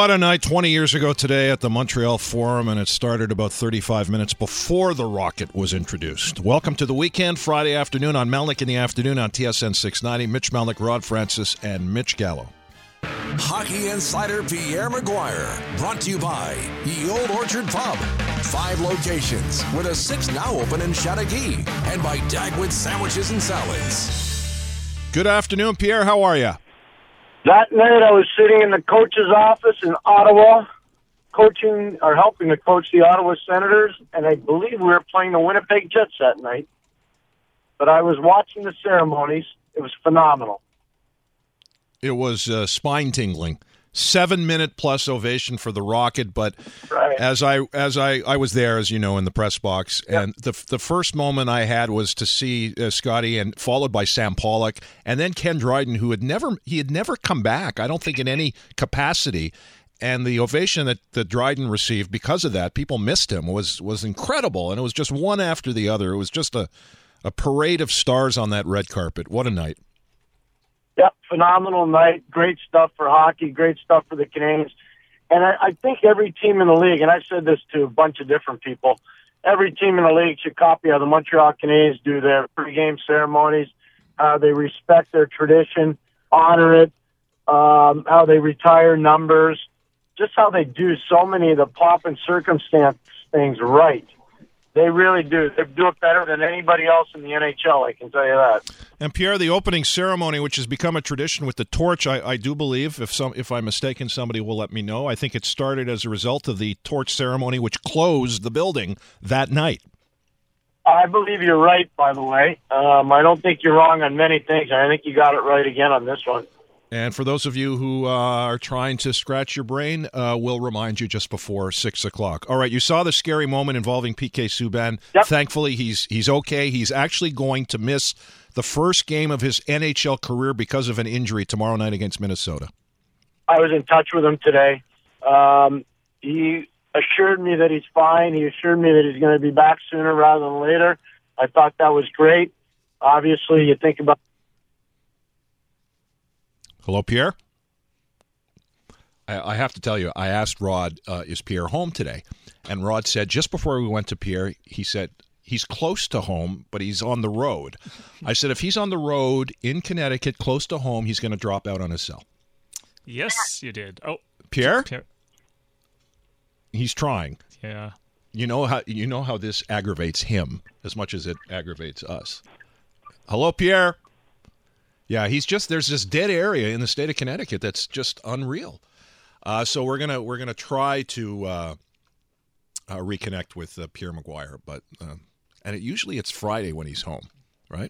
What a night 20 years ago today at the Montreal Forum, and it started about 35 minutes before the Rocket was introduced. Welcome to the weekend, Friday afternoon on Melnick in the Afternoon on TSN 690. Mitch Melnick, Rod Francis, and Mitch Gallo. Hockey insider Pierre Maguire, brought to you by the Old Orchard Pub. 5 locations, with a 6th now open in Chateauguay, and by Dagwood Sandwiches and Salads. Good afternoon, Pierre. How are you? That night I was sitting in the coach's office in Ottawa, coaching or helping to coach the Ottawa Senators, and I believe we were playing the Winnipeg Jets that night. But I was watching the ceremonies. It was phenomenal. It was spine-tingling. 7-minute plus ovation for the Rocket, but right. as I was there, as you know, in the press box, and the first moment I had was to see Scotty, and followed by Sam Pollock, and then Ken Dryden, who had never come back, I don't think, in any capacity. And the ovation that Dryden received because of that, people missed him, was incredible, and it was just one after the other. It was just a parade of stars on that red carpet. What a night. Yep, phenomenal night. Great stuff for hockey, great stuff for the Canadians. And I think every team in the league, and I've said this to a bunch of different people, every team in the league should copy how the Montreal Canadiens do their pregame ceremonies, how they respect their tradition, honor it, how they retire numbers, just how they do so many of the pomp and circumstance things right. They really do. They do it better than anybody else in the NHL, I can tell you that. And Pierre, the opening ceremony, which has become a tradition with the torch, I do believe, if I'm mistaken, somebody will let me know. I think it started as a result of the torch ceremony, which closed the building that night. I believe you're right, by the way. I don't think you're wrong on many things. I think you got it right again on this one. And for those of you who are trying to scratch your brain, we'll remind you just before 6 o'clock. All right, you saw the scary moment involving PK Subban. Yep. Thankfully, he's okay. He's actually going to miss the first game of his NHL career because of an injury tomorrow night against Minnesota. I was in touch with him today. He assured me that he's fine. He assured me that he's going to be back sooner rather than later. I thought that was great. Obviously, you think about... Hello, Pierre? I have to tell you, I asked Rod, is Pierre home today? And Rod said, just before we went to Pierre, he said, he's close to home, but he's on the road. I said, if he's on the road in Connecticut, close to home, he's going to drop out on his cell. Yes, you did. Oh, Pierre? He's trying. Yeah. You know how this aggravates him as much as it aggravates us. Hello, Pierre? Yeah, there's this dead area in the state of Connecticut that's just unreal. So we're gonna try to reconnect with Pierre Maguire, but usually it's Friday when he's home, right?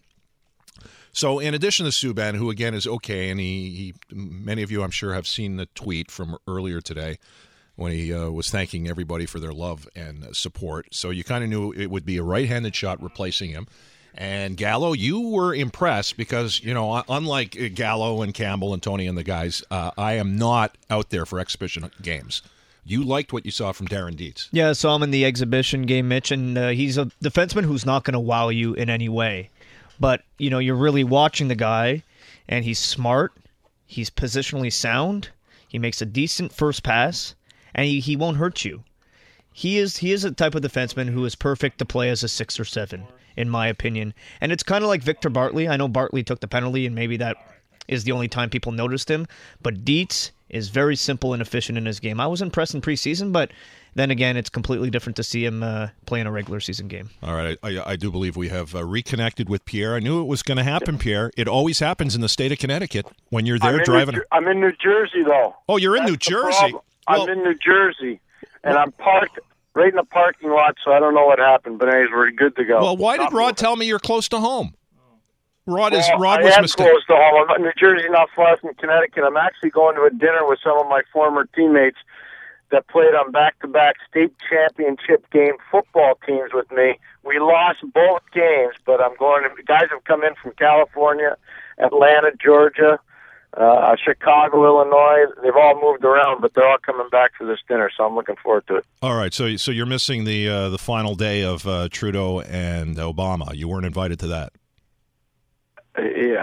So in addition to Subban, who again is okay, and he many of you I'm sure have seen the tweet from earlier today when he was thanking everybody for their love and support. So you kind of knew it would be a right-handed shot replacing him. And Gallo, you were impressed because, unlike Gallo and Campbell and Tony and the guys, I am not out there for exhibition games. You liked what you saw from Darren Dietz. Yeah, I saw him in the exhibition game, Mitch, and he's a defenseman who's not going to wow you in any way. But, you're really watching the guy, and he's smart, he's positionally sound, he makes a decent first pass, and he won't hurt you. He is a type of defenseman who is perfect to play as a 6 or 7. In my opinion. And it's kind of like Victor Bartley. I know Bartley took the penalty, and maybe that is the only time people noticed him. But Dietz is very simple and efficient in his game. I was impressed in preseason, but then again, it's completely different to see him play in a regular season game. All right, I do believe we have reconnected with Pierre. I knew it was going to happen, Pierre. It always happens in the state of Connecticut when you're there driving. I'm in New Jersey, though. Oh, you're in New Jersey? I'm in New Jersey, and I'm parked right in the parking lot, so I don't know what happened, but anyways, we're good to go. Well, why did Rod tell me you're close to home? Rod was mistaken. Close to home. I'm in New Jersey, not far from Connecticut. I'm actually going to a dinner with some of my former teammates that played on back-to-back state championship game football teams with me. We lost both games, but I'm going to... Guys have come in from California, Atlanta, Georgia, Chicago, Illinois. They've all moved around, but they're all coming back for this dinner, so I'm looking forward to it. All right, so you're missing the final day of Trudeau and Obama. You weren't invited to that. Yeah.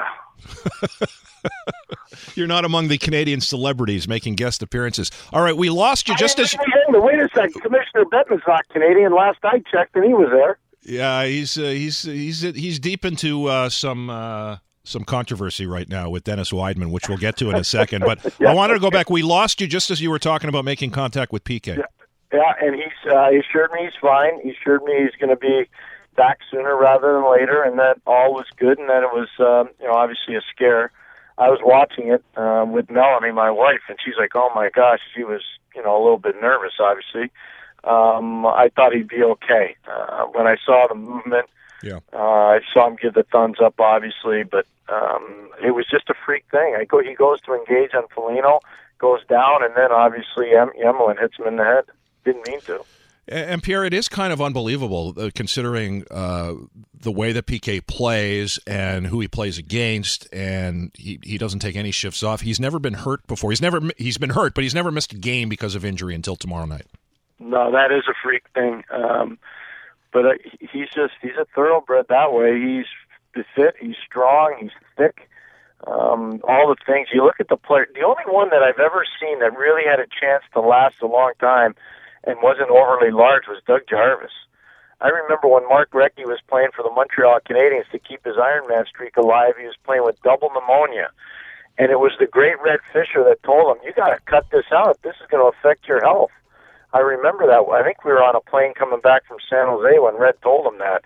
You're not among the Canadian celebrities making guest appearances. All right, we lost you just as. Wait a second. Commissioner Bettman's not Canadian. Last I checked, and he was there. Yeah, he's deep into some controversy right now with Dennis Weidman, which we'll get to in a second. But yeah. I wanted to go back. We lost you just as you were talking about making contact with PK. Yeah, and he assured me he's fine. He assured me he's going to be back sooner rather than later, and that all was good, and that it was obviously a scare. I was watching it with Melanie, my wife, and she's like, "Oh my gosh," she was a little bit nervous, obviously. I thought he'd be okay. When I saw the movement, I saw him give the thumbs up, obviously, but it was just a freak thing. He goes to engage on Foligno, goes down, and then obviously Emelin hits him in the head. Didn't mean to. And Pierre, it is kind of unbelievable considering the way that PK plays and who he plays against, and he doesn't take any shifts off. He's never been hurt before. He's been hurt, but he's never missed a game because of injury until tomorrow night. No, that is a freak thing. But he's a thoroughbred that way. He's fit, he's strong, he's thick. All the things. You look at the player. The only one that I've ever seen that really had a chance to last a long time and wasn't overly large was Doug Jarvis. I remember when Mark Recchi was playing for the Montreal Canadiens to keep his Ironman streak alive, he was playing with double pneumonia. And it was the great Red Fisher that told him, "You got to cut this out. This is going to affect your health." I remember that. I think we were on a plane coming back from San Jose when Red told him that.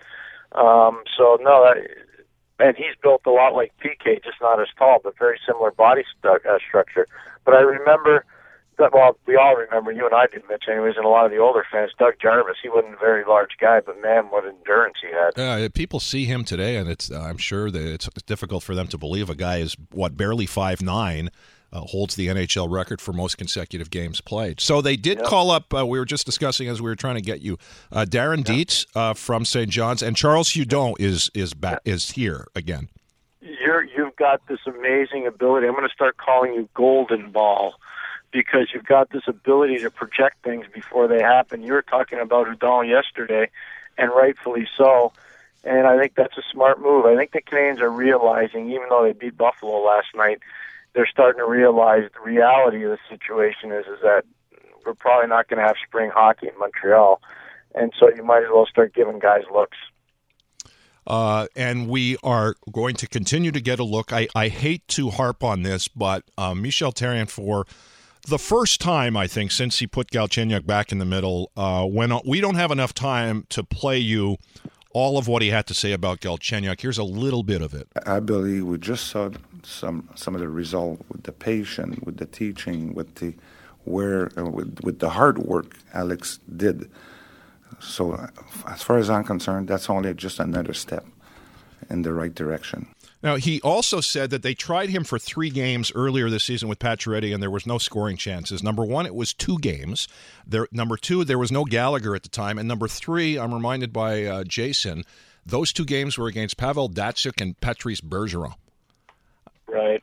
And he's built a lot like PK, just not as tall, but very similar body structure. But I remember, we all remember, you and I did, Mitch, anyways, and a lot of the older fans, Doug Jarvis. He wasn't a very large guy, but man, what endurance he had. People see him today, and I'm sure that it's difficult for them to believe a guy is, barely 5'9", holds the NHL record for most consecutive games played. So they did call up, we were just discussing as we were trying to get you, Darren Dietz from St. John's, and Charles Hudon is here again. You've got this amazing ability. I'm going to start calling you Golden Ball, because you've got this ability to project things before they happen. You were talking about Hudon yesterday, and rightfully so. And I think that's a smart move. I think the Canadiens are realizing, even though they beat Buffalo last night, they're starting to realize the reality of the situation is that we're probably not going to have spring hockey in Montreal. And so you might as well start giving guys looks. And we are going to continue to get a look. I hate to harp on this, but Michel Therrien, for the first time, I think, since he put Galchenyuk back in the middle, when we don't have enough time to play you all of what he had to say about Galchenyuk. Here's a little bit of it. I believe we just saw some of the result with the patient, with the teaching, with the hard work Alex did. So as far as I'm concerned, that's only just another step in the right direction. Now, he also said that they tried him for 3 games earlier this season with Pacioretty, and there was no scoring chances. Number 1, it was 2 games. Number 2, there was no Gallagher at the time. And number 3, I'm reminded by Jason, those 2 games were against Pavel Datsyuk and Patrice Bergeron. Right.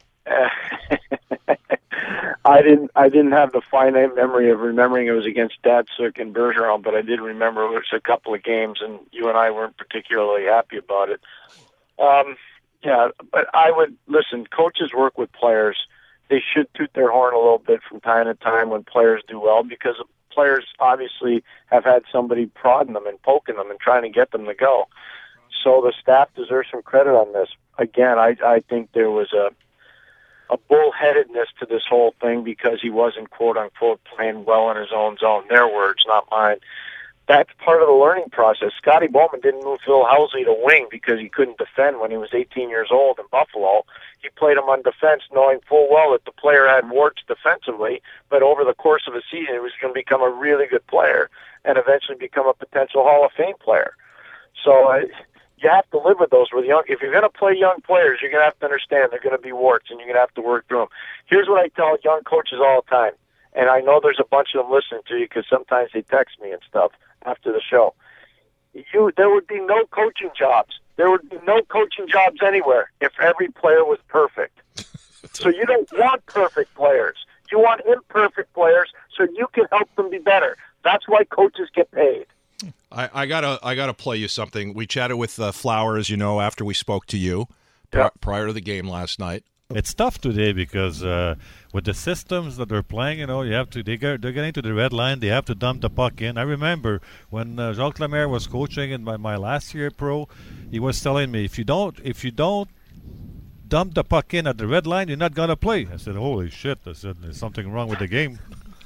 I didn't have the finite memory of remembering it was against Datsyuk and Bergeron, but I did remember it was a couple of games, and you and I weren't particularly happy about it. Yeah, but I would listen. Coaches work with players. They should toot their horn a little bit from time to time when players do well, because players obviously have had somebody prodding them and poking them and trying to get them to go. So the staff deserves some credit on this. Again, I think there was a bullheadedness to this whole thing because he wasn't, quote unquote, playing well in his own zone. Their words, not mine. That's part of the learning process. Scotty Bowman didn't move Phil Housley to wing because he couldn't defend when he was 18 years old in Buffalo. He played him on defense knowing full well that the player had warts defensively, but over the course of a season he was going to become a really good player and eventually become a potential Hall of Fame player. So you have to live with those. If you're going to play young players, you're going to have to understand they're going to be warts and you're going to have to work through them. Here's what I tell young coaches all the time, and I know there's a bunch of them listening to you because sometimes they text me and stuff after the show. There would be no coaching jobs. There would be no coaching jobs anywhere if every player was perfect. So you don't want perfect players. You want imperfect players so you can help them be better. That's why coaches get paid. I gotta play you something. We chatted with Flower, as you know, after we spoke to you. prior to the game last night. It's tough today because with the systems that they're playing, you have to. They're getting to the red line. They have to dump the puck in. I remember when Jacques Lemaire was coaching in my last year pro, he was telling me if you don't dump the puck in at the red line, you're not gonna play. I said, holy shit! I said, there's something wrong with the game.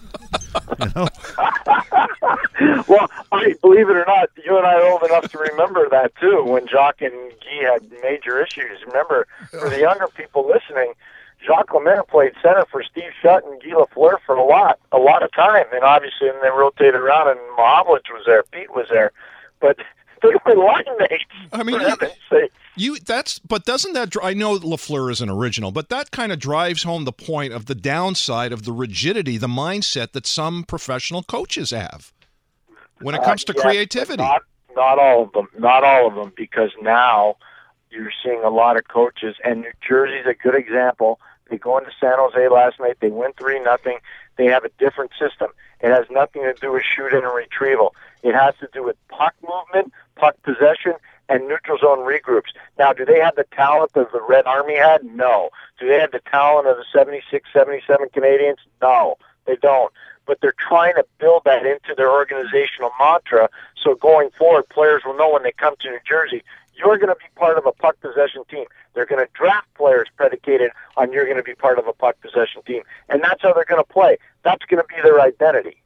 Well, believe it or not, you and I are old enough to remember that too, when Jacques and Guy had major issues. Remember, for the younger people listening, Jacques Lemaire played center for Steve Shutt and Guy Lafleur for a lot of time, and obviously then they rotated around, and Mahovlich was there, Pete was there, but they were line mates. I mean, but doesn't that? I know Lafleur is an original, but that kind of drives home the point of the downside of the rigidity, the mindset that some professional coaches have when it comes to creativity. Not all of them, because now you're seeing a lot of coaches, and New Jersey's a good example. They go into San Jose last night, they win 3-0. They have a different system. It has nothing to do with shooting and retrieval. It has to do with puck movement, puck possession, and neutral zone regroups. Now, do they have the talent that the Red Army had? No. Do they have the talent of the 76, 77 Canadians? No, they don't. But they're trying to build that into their organizational mantra, so going forward, players will know when they come to New Jersey, you're going to be part of a puck possession team. They're going to draft players predicated on you're going to be part of a puck possession team. And that's how they're going to play. That's going to be their identity.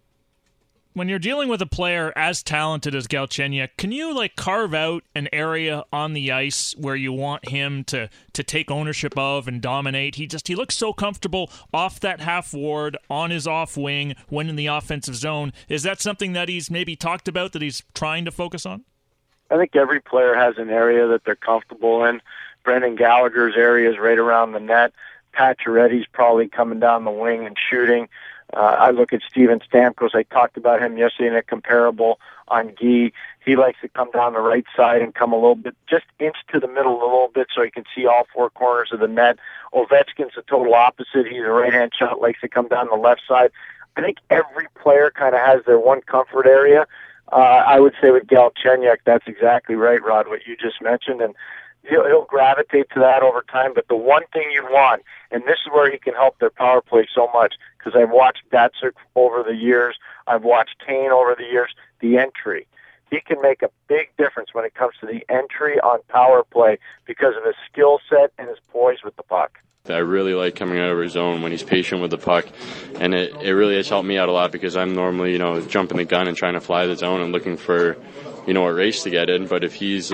When you're dealing with a player as talented as Galchenyuk, can you carve out an area on the ice where you want him to take ownership of and dominate? He looks so comfortable off that half ward, on his off wing, when in the offensive zone. Is that something that he's maybe talked about, that he's trying to focus on? I think every player has an area that they're comfortable in. Brendan Gallagher's area is right around the net. Pacioretty's probably coming down the wing and shooting. I look at Steven Stamkos. I talked about him yesterday in a comparable on Guy. He likes to come down the right side and come a little bit, just inch to the middle a little bit so he can see all four corners of the net. Ovechkin's the total opposite. He's a right-hand shot, likes to come down the left side. I think every player kind of has their one comfort area. I would say with Galchenyuk, that's exactly right, Rod, what you just mentioned, and he'll gravitate to that over time. But the one thing you want, and this is where he can help their power play so much, because I've watched Datsuk over the years, I've watched Kane over the years, the entry. He can make a big difference when it comes to the entry on power play because of his skill set and his poise with the puck. I really like coming out of his zone when he's patient with the puck, and it really has helped me out a lot because I'm normally, jumping the gun and trying to fly the zone and looking for, a race to get in. But if he's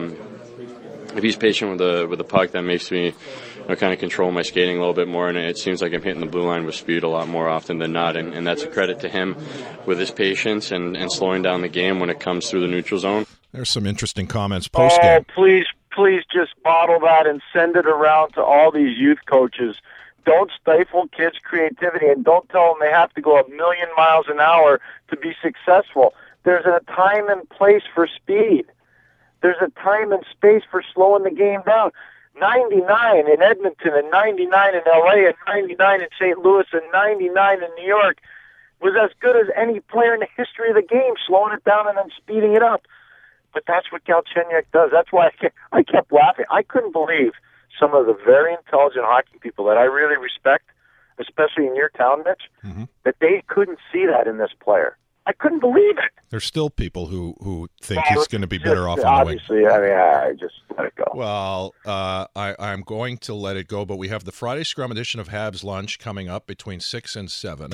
patient with the puck, that makes me kind of control my skating a little bit more, and it seems like I'm hitting the blue line with speed a lot more often than not, and that's a credit to him with his patience and slowing down the game when it comes through the neutral zone. There's some interesting comments post-game. Please just bottle that and send it around to all these youth coaches. Don't stifle kids' creativity, and don't tell them they have to go 1,000,000 miles an hour to be successful. There's a time and place for speed. There's a time and space for slowing the game down. 99 in Edmonton and 99 in LA and 99 in St. Louis and 99 in New York was as good as any player in the history of the game, slowing it down and then speeding it up. But that's what Galchenyuk does. That's why I kept laughing. I couldn't believe some of the very intelligent hockey people that I really respect, especially in your town, Mitch, that they couldn't see that in this player. I couldn't believe it. There's still people who think he's going to be better off on the wing. Obviously, I just let it go. Well, I'm going to let it go, but we have the Friday Scrum edition of Habs Lunch coming up between 6 and 7.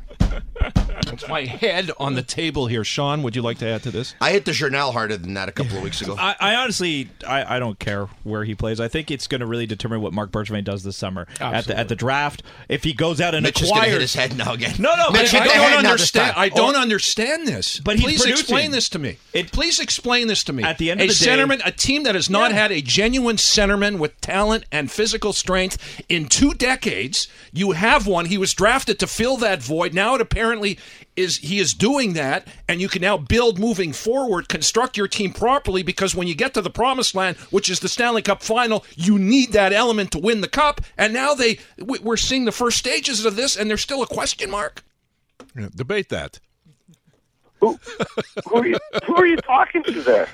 It's my head on the table here. Sean, would you like to add to this? I hit the Journal harder than that a couple of weeks ago. I honestly, I don't care where he plays. I think it's going to really determine what Marc Bergevin does this summer at the draft. If he goes out and Mitch is going to hit his head now again. No, Mitch, I don't understand. I don't understand this. But please explain this to me. Please explain this to me. At the end of the day, a team that has not had a genuine centerman with talent and physical strength in 2 decades. You have one. He was drafted to fill that void. Now it apparently he is doing that, and you can now build moving forward, construct your team properly, because when you get to the promised land, which is the Stanley Cup final, you need that element to win the cup. And now we're seeing the first stages of this, and there's still a question mark. Yeah, debate that. Who are you talking to there?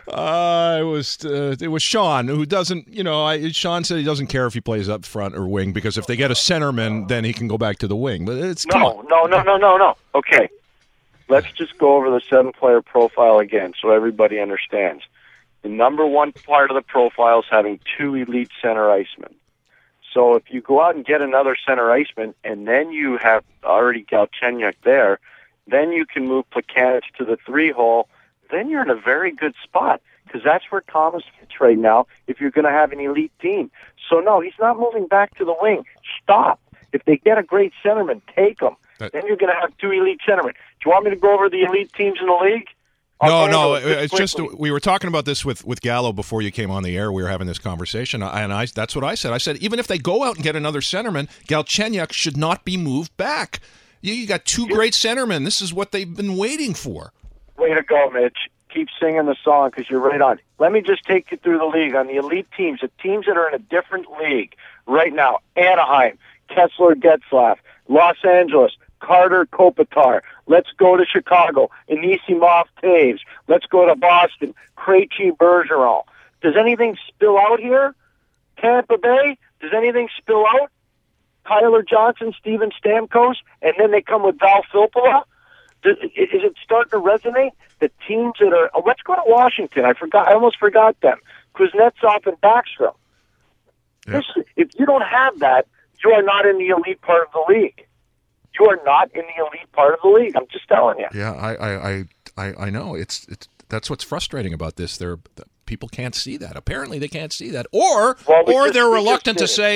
It was Sean, who doesn't, Sean said he doesn't care if he plays up front or wing, because if they get a centerman, then he can go back to the wing. But No. Okay, let's just go over the 7-player profile again so everybody understands. The number one part of the profile is having 2 elite center icemen. So if you go out and get another center iceman, and then you have already Galchenyuk there, then you can move Plekanec to the 3-hole. Then you're in a very good spot, because that's where Thomas fits right now if you're going to have an elite team. So, no, he's not moving back to the wing. Stop. If they get a great centerman, take him. Then you're going to have 2 elite centermen. Do you want me to go over the elite teams in the league? No, it's just we were talking about this with Gallo before you came on the air. We were having this conversation, and that's what I said. I said, even if they go out and get another centerman, Galchenyuk should not be moved back. You got 2 great centermen. This is what they've been waiting for. Way to go, Mitch. Keep singing the song, because you're right on. Let me just take you through the league on the elite teams, the teams that are in a different league right now. Anaheim, Kessler Getzlaf, Los Angeles, Carter Kopitar. Let's go to Chicago, Anisimov Taves. Let's go to Boston, Krejci Bergeron. Does anything spill out here? Tampa Bay, does anything spill out? Tyler Johnson, Steven Stamkos, and then they come with Val Filppula? Is it starting to resonate? The teams that are... Oh, let's go to Washington. I almost forgot them. Kuznetsov and Backstrom. Yeah. If you don't have that, you are not in the elite part of the league. You are not in the elite part of the league. I'm just telling you. Yeah, I know. It's that's what's frustrating about this. People can't see that. Apparently, they can't see that, or they're reluctant to say,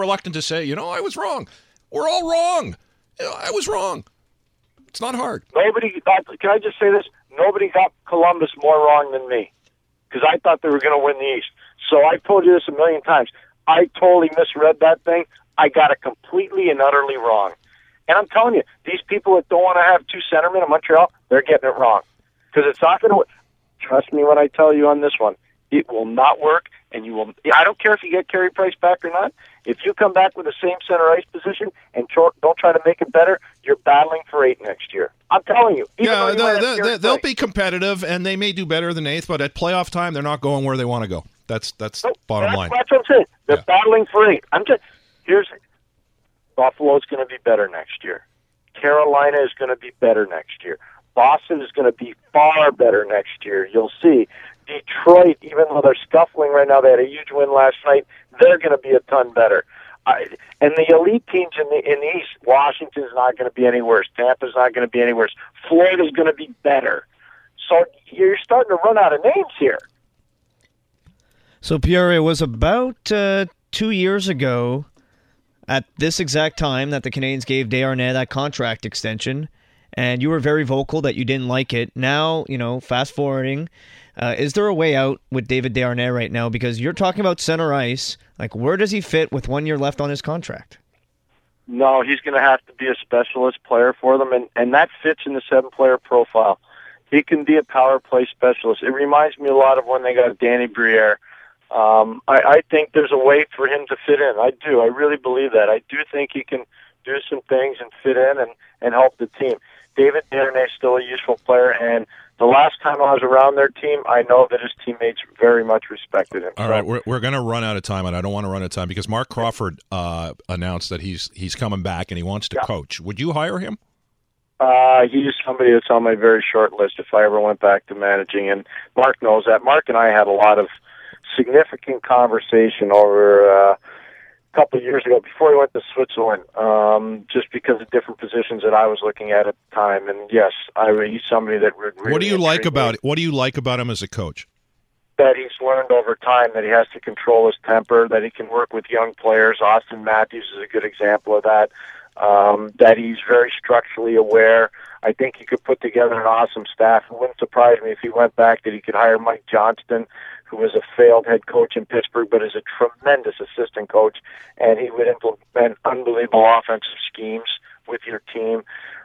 I was wrong. We're all wrong. I was wrong. It's not hard. Can I just say this? Nobody got Columbus more wrong than me, because I thought they were going to win the East. So I told you this a million times. I totally misread that thing. I got it completely and utterly wrong. And I'm telling you, these people that don't want to have 2 centermen in Montreal, they're getting it wrong. Because it's not going to work. Trust me when I tell you on this one. It will not work, and you will. I don't care if you get Carey Price back or not. If you come back with the same center ice position and don't try to make it better, you're battling for 8 next year. I'm telling you. They'll be competitive, and they may do better than 8th, but at playoff time, they're not going where they want to go. That's bottom line. That's what I'm saying. They're battling for 8. Here's Buffalo's going to be better next year. Carolina is going to be better next year. Boston is going to be far better next year. You'll see. Detroit, even though they're scuffling right now, they had a huge win last night. They're going to be a ton better. And the elite teams in the East, Washington's not going to be any worse. Tampa's not going to be any worse. Florida's going to be better. So you're starting to run out of names here. So, Pierre, it was about 2 years ago at this exact time that the Canadiens gave Desharnais that contract extension, and you were very vocal that you didn't like it. Now, fast forwarding, is there a way out with David Desharnais right now? Because you're talking about center ice. Like, where does he fit with 1 year left on his contract? No, he's going to have to be a specialist player for them, and that fits in the 7-player profile. He can be a power play specialist. It reminds me a lot of when they got Danny Briere. I think there's a way for him to fit in. I do. I really believe that. I do think he can do some things and fit in and help the team. David Desharnais is still a useful player, and the last time I was around their team, I know that his teammates very much respected him. All right, we're going to run out of time, and I don't want to run out of time because Mark Crawford announced that he's coming back and he wants to coach. Would you hire him? He's somebody that's on my very short list if I ever went back to managing, and Mark knows that. Mark and I had a lot of significant conversation over a couple of years ago before he went to Switzerland, just because of different positions that I was looking at the time. And yes, he's somebody that would really. What do you like about him as a coach? That he's learned over time that he has to control his temper, that he can work with young players. Austin Matthews is a good example of that. That he's very structurally aware. I think he could put together an awesome staff. It wouldn't surprise me if he went back that he could hire Mike Johnston, who was a failed head coach in Pittsburgh, but is a tremendous assistant coach, and he would implement unbelievable offensive schemes with your team.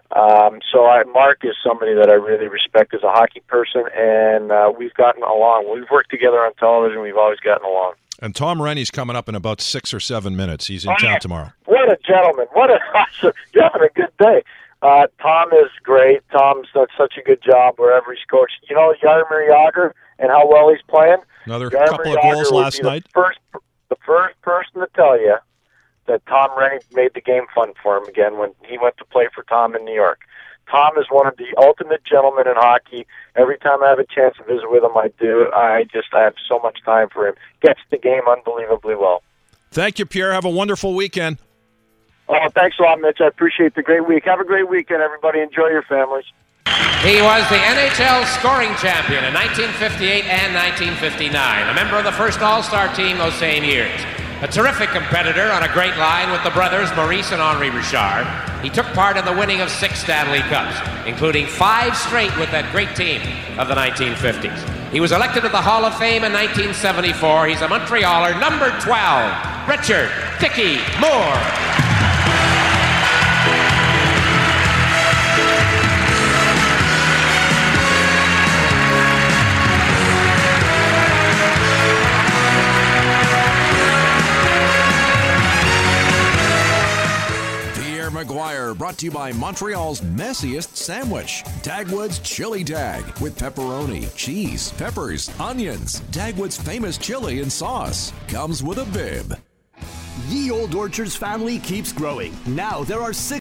Mark is somebody that I really respect as a hockey person, and we've gotten along. We've worked together on television. We've always gotten along. And Tom Rennie's coming up in about 6 or 7 minutes. He's in town tomorrow. What a gentleman. You're having a good day. Tom is great. Tom's done such a good job wherever he's coached. You know, Jaromir Jagr and how well he's playing. Another Jaromir couple of Jagr goals would last be night. The first person to tell you that Tom Rennie made the game fun for him again when he went to play for Tom in New York. Tom is one of the ultimate gentlemen in hockey. Every time I have a chance to visit with him, I do. I have so much time for him. Gets the game unbelievably well. Thank you, Pierre. Have a wonderful weekend. Oh, thanks a lot, Mitch. I appreciate the great week. Have a great weekend, everybody. Enjoy your families. He was the NHL scoring champion in 1958 and 1959, a member of the first All-Star team those same years. A terrific competitor on a great line with the brothers Maurice and Henri Richard. He took part in the winning of 6 Stanley Cups, including 5 straight with that great team of the 1950s. He was elected to the Hall of Fame in 1974. He's a Montrealer, number 12, Richard Dickie Moore. Maguire, brought to you by Montreal's messiest sandwich, Dagwood's Chili Dag, with pepperoni, cheese, peppers, onions. Dagwood's famous chili and sauce comes with a bib. Ye Old Orchards family keeps growing. Now there are 6